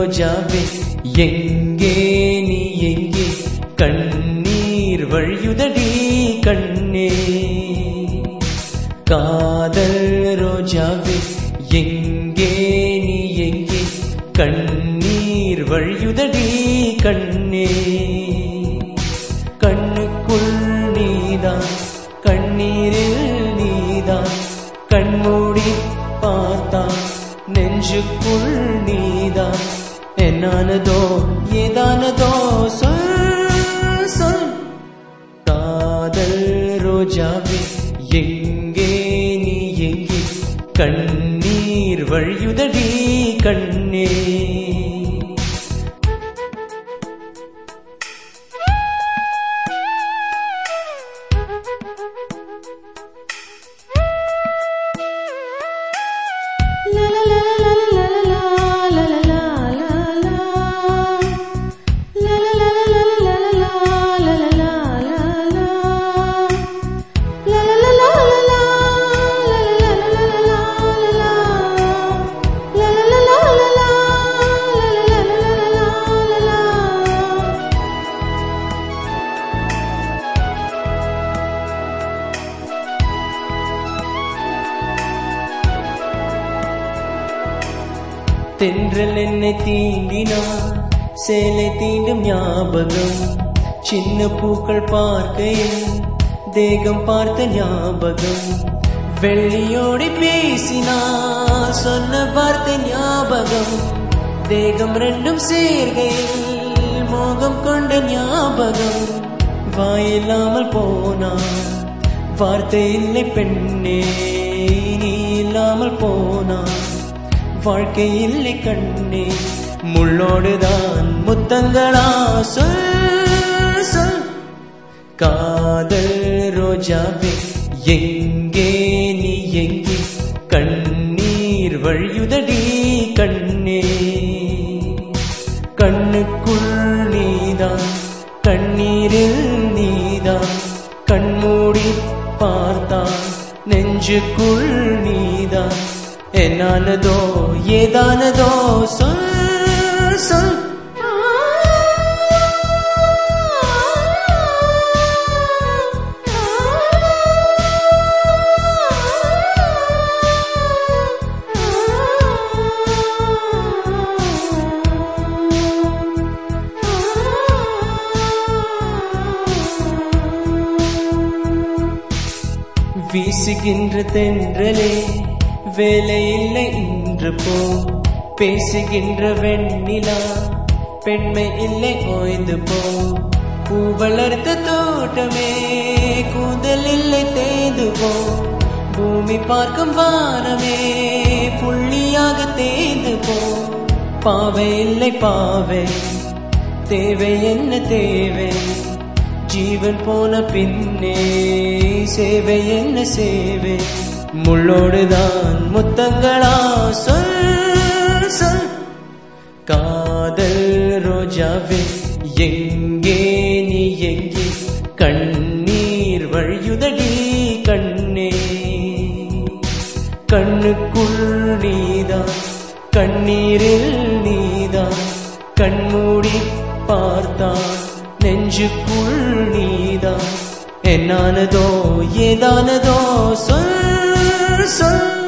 ரோஜாவே எங்கே நீ எங்கே கண்ணீர் வழியுதடி கண்ணே காதல் ரோஜாவே எங்கே நீ எங்கே கண்ணீர் வழியுதடி கண்ணே கண்ணுக்குள் நீதான் கண்ணீரில் நீதான் கண்மூடி பார்த்தான் நெஞ்சுக்குள் நீதான் என்னானதோ ஏதானதோ சொல் சொல் காதல் ரோஜாவே எங்கே நீ எங்கே கண்ணீர் வழியுதடி கண்ணே தென்றல் என்னை தீண்டினார் சேலை தீண்டும் ஞாபகம் சின்ன பூக்கள் பார்க்கையில் தேகம் பார்த்த ஞாபகம் வெள்ளியோடி பேசினார் சொன்ன வார்த்தை ஞாபகம் தேகம் ரெண்டும் சேர்கையில் மோகம் கொண்ட ஞாபகம் வாயில்லாமல் போனார் வார்த்தை இல்லை பெண்ணே நீ இல்லாமல் போனார் வாழ்க்கை இல்லை கண்ணே முள்ளோடுதான் முத்தங்களா சொல் சொல் காதல் ரோஜாவே எங்கே நீ எங்கே கண்ணீர் வழியுதடி கண்ணே கண்ணுக்குள் நீதான் கண்ணீரில் நீதான் கண்மூடி பார்த்தான் நெஞ்சுக்குள் நீதான் என்னானதோ ஏதானதோ சொல் சொல் வீசுகின்ற தென்றலே வேலை இல்லை இன்று போ பேசுகின்ற வெண்ணிலா பெண்மை இல்லை ஓய்ந்து போ பூ வளர்த்த தோட்டமே கூந்தல் இல்லை தேய்ந்து போ பூமி பார்க்கும் வானமே புள்ளியாக தேய்ந்து போ பாவை இல்லை பாவை தேவை என்ன தேவை ஜீவன் போன பின்னே சேவை என்ன சேவை முள்ளோடுதான் முத்தங்களா சொல் சொல் காதல் ரோஜாவே எங்கே நீ எங்கே கண்ணீர் வழியுதடி கண்ணே கண்ணுக்குள் நீதான் கண்ணீரில் நீதான் கண்மூடி பார்த்தான் நெஞ்சுக்குள் நீதான் என்னானதோ ஏதானதோ சொல் சொல்